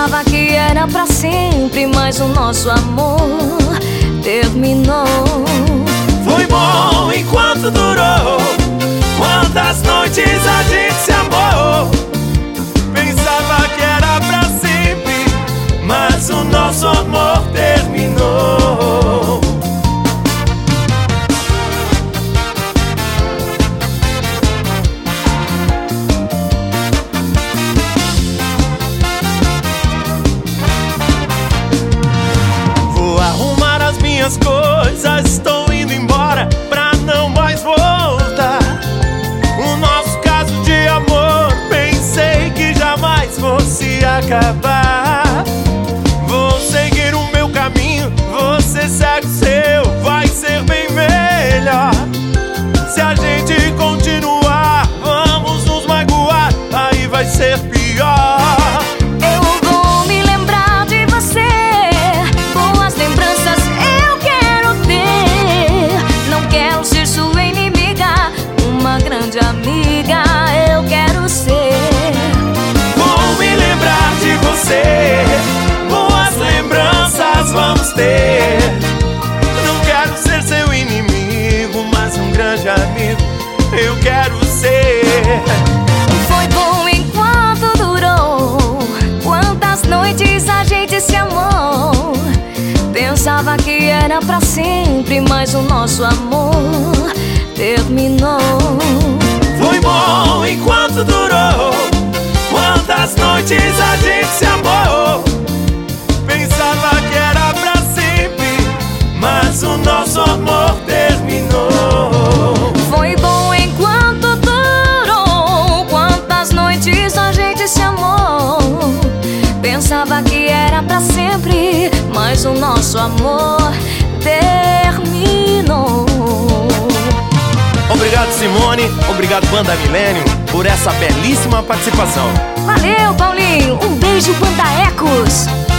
Pensava que era pra sempre, mas o nosso amor terminou. Foi bom enquanto durou, quantas noites a gente se amou. Pensava que era pra sempre, mas o nosso amor terminou. Vou arrumar as minhas coisas, estou indo embora pra não mais voltar. O nosso caso de amor, pensei que jamais fosse acabar. Vou seguir o meu caminho, você segue o seu, vai ser bem melhor. Se a gente continuar, vamos nos magoar, aí vai ser pior. Eu vou me lembrar de você, boas lembranças eu quero ter. Não quero ser sua inimiga, uma grande amiga eu quero ser. Vou me lembrar de você, boas lembranças vamos ter. Não quero ser seu inimigo, mas um grande amigo eu quero ser. Foi bom enquanto durou, quantas noites a gente se amou. Pensava que era pra sempre, mas o nosso amor terminou. Foi bom enquanto durou, quantas noites a gente se amou. Pensava que era pra sempre, mas o nosso amor terminou. Foi bom enquanto durou, quantas noites a gente se amou. Pensava que era pra sempre, mas o nosso amor terminou. Obrigado, Simone, obrigado, Banda Millennium, por essa belíssima participação. Valeu, Paulinho, um beijo, Banda Ecos.